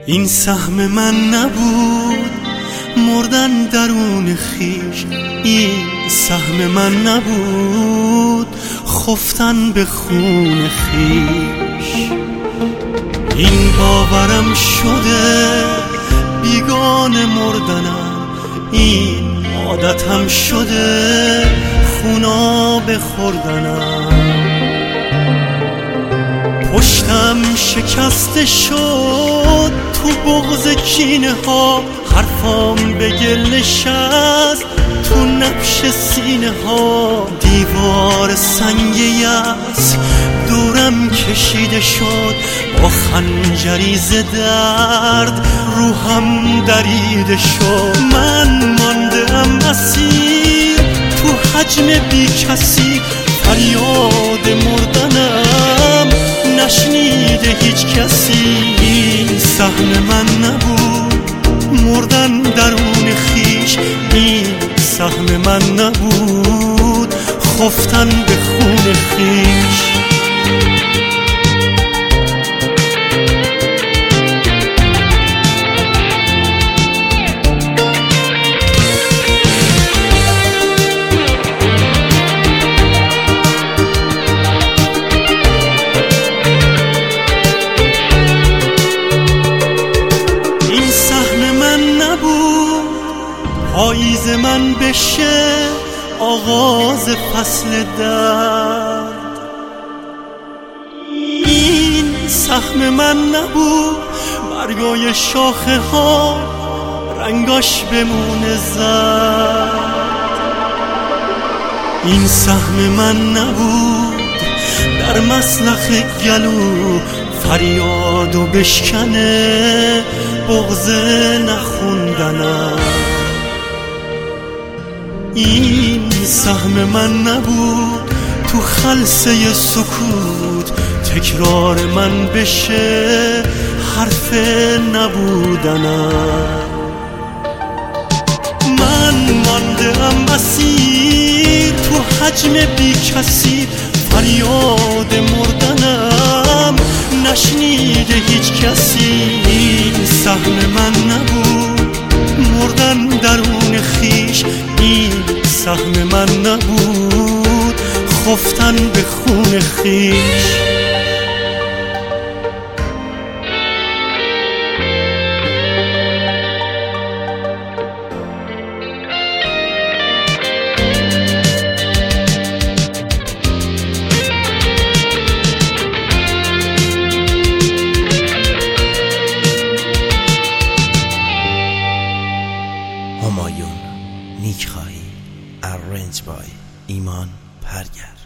این سهم من نبود مردن درون خیش، این سهم من نبود خفتن به خون خیش. این باورم شده بیگانه مردنم، این عادتم شده خوناب خوردنم. پشتم شکسته شد تو بغض کینه ها، حرفام به گل نشست تو نبش سینه ها. دیوار سنگ یأس دورم کشیده شد، با خنجری ز درد روحم دریده شد. من مانده ام اسیر تو حجم بی کسی، فریاد مردنم نشنیده هیچ کسی. این سهم من نبود مردن درون خیش، این سهم من نبود خفتن به خون خیش. پاییز من بشه آغاز فصل درد، این سهم من نبود برگای شاخه ها رنگاش بمونه زرد. این سهم من نبود در مسلخ گلو فریادو بشکنه بغض نخوندنم. این سهم من نبود تو خلسه سکوت تکرار من بشه حرف نبودنم. من مانده ام اسیر تو حجم بی کسی، فریاد مردنم نشنیده هیچ کسی. این سهم من نبود مردن درون خیش، این سهم من نبود خفتن به خون خیش. همایون نیک خواهی، ارنج بای ایمان پرگر.